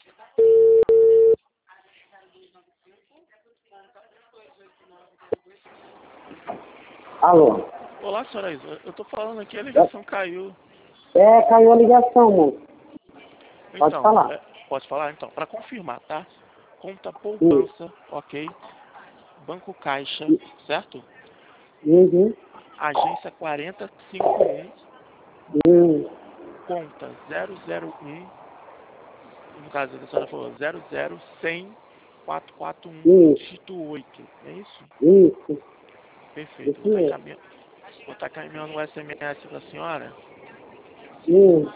Alô? Olá, senhora Isa. Eu tô falando aqui, a ligação caiu. Caiu a ligação, moço. Pode Então, falar. pode falar? Então, para confirmar, tá? Conta poupança, ok? Banco Caixa, certo? Uhum. Agência 4051, Uhum. conta 001, no caso a senhora falou 00100 441, Isso, dígito 8, é isso? isso, Perfeito. isso mesmo. Vou estar caminhando o SMS para a senhora. Uhum.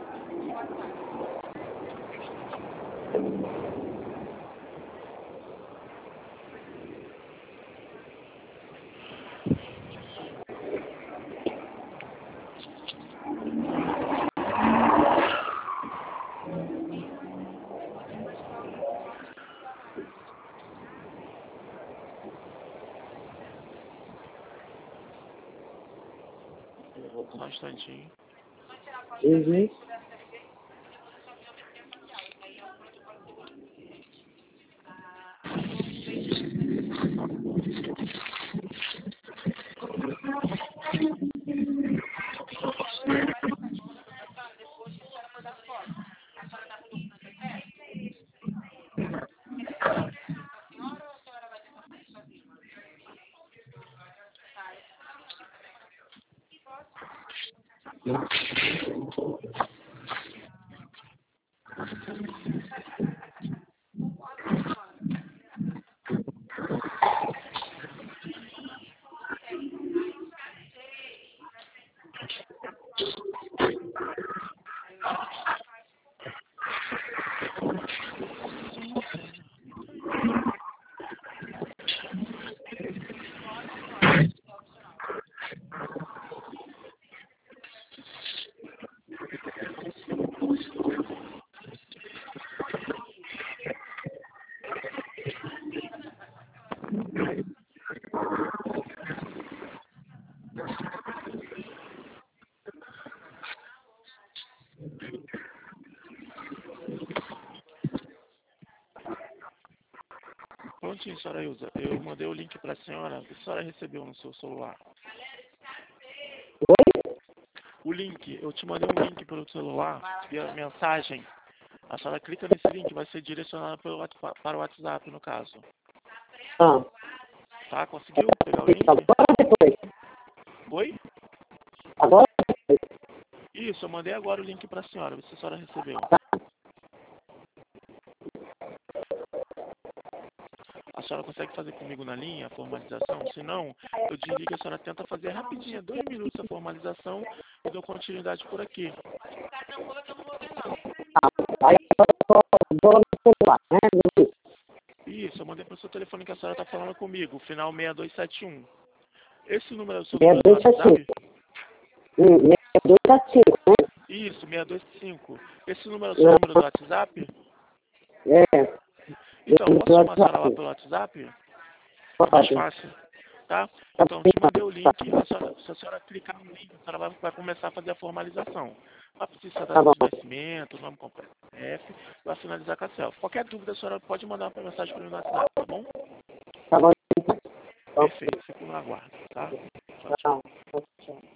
Só um instantinho. Uhum. Prontinho, senhora Ilza. Eu mandei o link para a senhora. A senhora recebeu no seu celular. O link, eu te mandei um link pelo celular, via mensagem. A senhora clica nesse link, vai ser direcionada para o WhatsApp, no caso. Ah, Tá? Conseguiu pegar o link? agora ou depois? Oi? Agora ou depois? Isso, eu mandei agora o link para a senhora, ver se a senhora recebeu. A senhora consegue fazer comigo na linha a formalização? Se não, eu desligo, a senhora tenta fazer rapidinho, 2 minutos a formalização e dou continuidade por aqui. Aí eu vou lá no celular, né? Isso, eu mandei para o seu telefone que a senhora está falando comigo, final 6271. Esse número é o seu número do 6275. WhatsApp? 6275, né? Isso, 625. Esse número é o seu número do WhatsApp? É. Então, Do posso chamar a senhora lá WhatsApp. pelo WhatsApp? É mais Pode. fácil, tá? Então, te mandei o link, se a senhora clicar no link, a senhora vai começar a fazer a formalização. Vai precisar da Tá bom. data de nascimento, nome completo, CPF, vai finalizar com a selfie. Qualquer dúvida, a senhora pode mandar uma mensagem para mim no WhatsApp, tá bom? Tá bom. Perfeito, fico no aguardo, tá? Tchau, tchau. Tchau. Tchau.